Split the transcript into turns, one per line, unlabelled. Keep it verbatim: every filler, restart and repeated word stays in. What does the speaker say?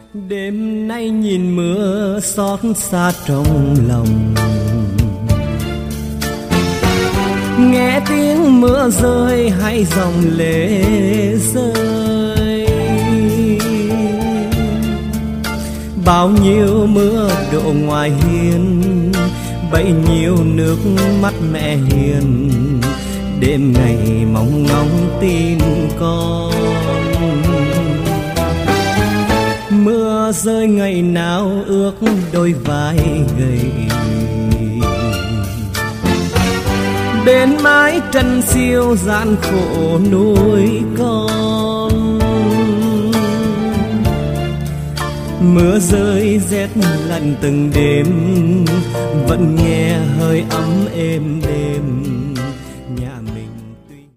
Đêm nay nhìn mưa xót xa trong lòng, nghe tiếng mưa rơi hay dòng lệ rơi. Bao nhiêu mưa đổ ngoài hiên, bấy nhiêu nước mắt mẹ hiền. Đêm ngày mong ngóng tin con, mưa rơi ngày nào ướt đôi vai gầy. Bên mái trần siêu gian khổ nuôi con, mưa rơi rét lạnh từng đêm, vẫn nghe hơi ấm êm đêm.